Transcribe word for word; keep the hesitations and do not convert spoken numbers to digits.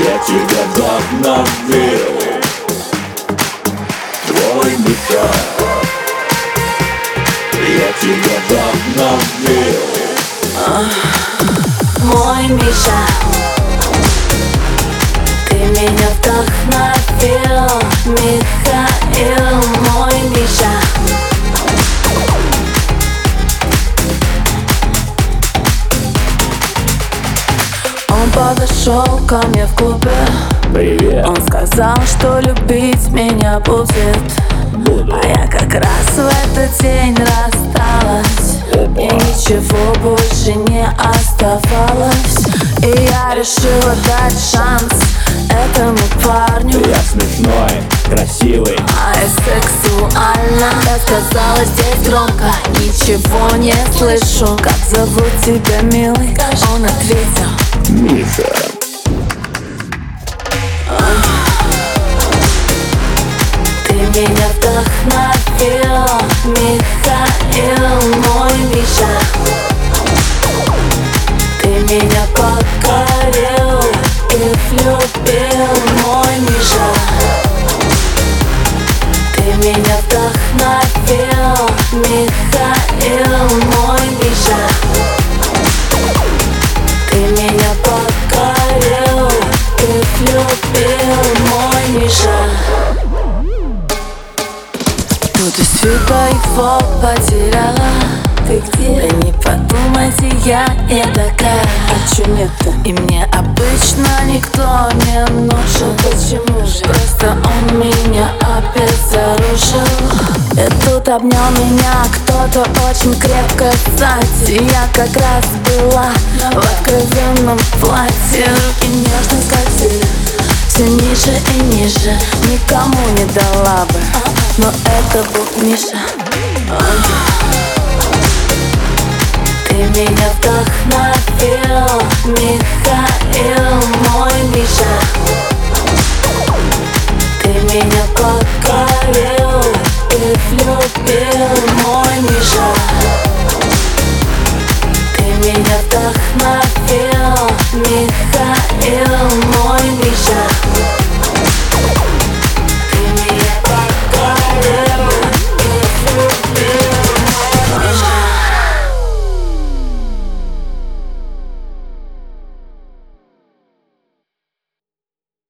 Я тебя вдохновил, твой Миша. Я тебя вдохновил. Мой Миша, ты меня вдохновил. Михаил, мой Миша. Он подошел ко мне в клубе. Привет. Он сказал, что любить меня будет. Буду. А я как раз в этот день рассталась. Опа. И ничего больше не оставалось. И я решила дать шанс этому парню. Я смешной, красивый. А я сексуально. Я сказала здесь громко, ничего не слышу. Как зовут тебя, милый? Он ответил: Миша. ты меня вдохновил, Михаил, мой Миша. Ты меня покорил и влюбил, мой Миша. Ты меня вдохновил, Михаил, мой Миша. Ты меня покорил и влюбил, мой Миша. Тут и света его потеряла. Ты где? Да не подумайте, я не такая. А чё нет-то? И мне обычно никто не нужен. Почему же? Просто он меня обезоружил. И тут обнял меня кто-то очень крепко сзади. Я как раз была в откровенном платье. Руки нежно скользили все ниже и ниже. Никому не дала бы, но это был Миша. Ты меня вдохновил, Михаил, мой Миша. Ты меня покорил и влюбил, мой